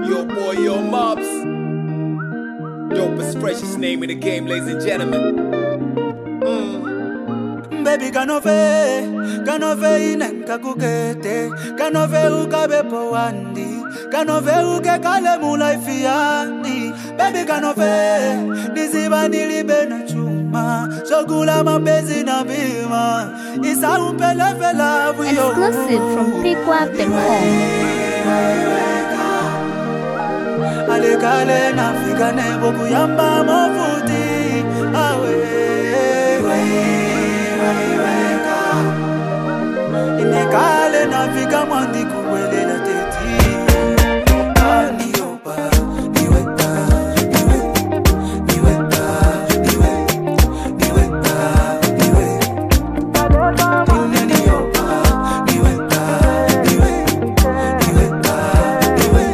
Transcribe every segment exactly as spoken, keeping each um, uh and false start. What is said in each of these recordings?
Yo boy, yo mobs. Dopest, freshest name in the game, ladies and gentlemen. Mm. Baby kanove, kanove inenka kukete, kanove ukabe powandi, kanove uke kale mulaifi yani. Baby kanove, niziba nilibe na chuma, shogula mabezi na bima, isa umpele vela vuyo. Exclusive from Pikwap dot com. Ale kale na fika nebo kuyamba mofuti awe ine kale na fika mwandi kuwelela teti aniopa niweta niwe niweta niwe niweta niwe ineniopa niweta niwe niweta niwe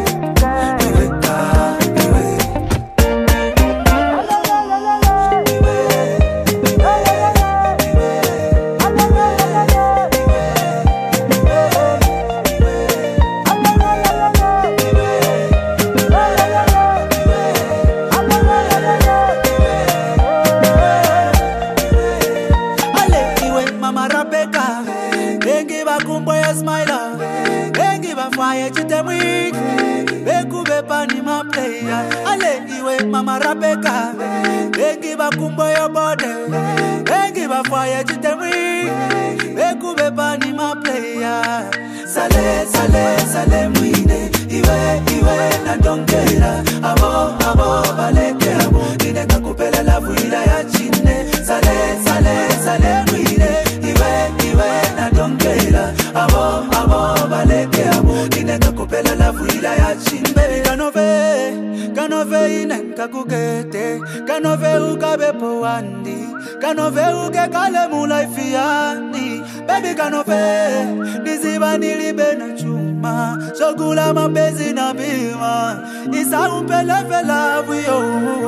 Mama Rabeka, they give a kumbo your body, they give a fire to the ring, they could be bunny my player. Sale, sale, sale, muine, iwe, iwe, na dongera, abo, abo, baleke, abo, dine kakupela la vuila ya chine. Sale, sale, sale, muine, iwe, iwe, na dongera, abo, abo, baleke, abo, dine kakupela la vuila ya chine. Baby, kanove, kanove inenka kukete, kanove ukabe powandi, kanove uke kale mulaifi yani. Baby kanove, niziba nilibe na chuma, shogula mabezi na bima, isa umpele vela vuyo.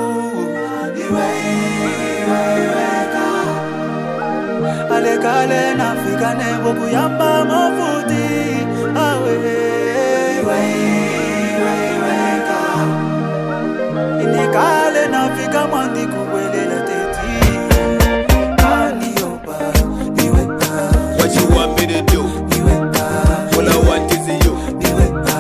Iwe, iwe, iwe ka, ale kale na fika nebo kuyamba mofuti awe. Iwe, iwe, iwe ka, inikale na fika mwandi kuwelela teti aniopa niweta. What you want me to do? Niweta. All I want is you. Niweta.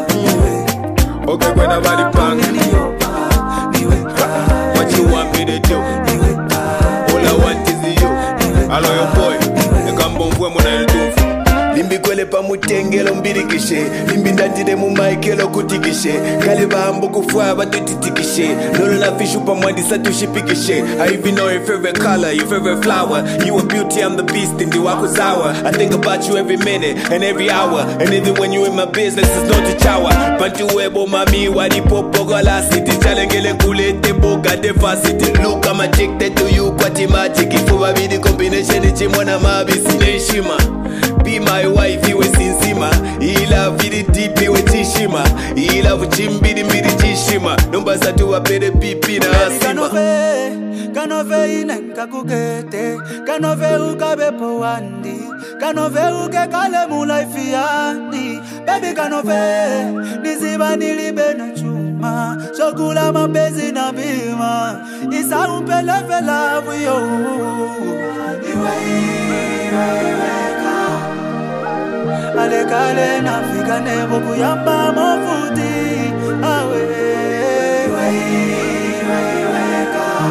Niwe. Okay, when I body bang. Niopa. Niweta. What you want me to do? Niweta. All I want is you. Hello your boy. You come bon for when I do. Limbi kwele pa mutengelo mbirikishe, limbi ndandire mu maikelo kutikishe, kale bambo kufwa batutitikishe, lolo na fishu pa mwandi satushipikishe. I even know your favorite color, your favorite flower, you a beauty, I'm the beast, ndi wako zawa. I think about you every minute and every hour, and even when you in my business, it's no tichawa. Pantu webo mami, wadi popo gola city, chalengele kulete boga defacity. Look, I'm addicted to you, kwati magic, ifuwa bidi combination, ichimona mabisi neshima. Be my wife, iwe sinzima. I love it deep, iwe chishima. I love chimbidi mbidi chishima. Numba satu wapede pipi na asima. Kanove, kanove inenka kukete, kanove ukabe powandi, kanove uke kale mulaifi yani. Baby kanove, niziba nilibe na chuma, shogula mabezi na bima, isa umpele vela vuyo. Iwe, iwe, iwe ka, ale kale na fika nebo kuyamba mofuti awe. Iwe, iwe, iwe ka,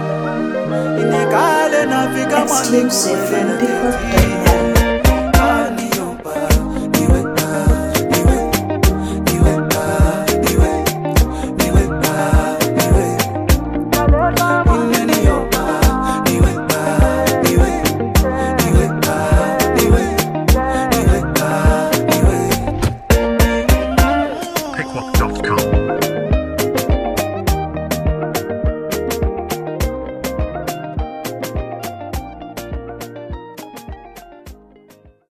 ine kale na fika mwandi Exclusive from kuwelela Pikwap dot teti com. aniopa niweta, niwe, niweta, niwe, niweta, niwe, ineniopa niweta, niwe, niweta, niwe, niweta, niwe. Pikwap dot com.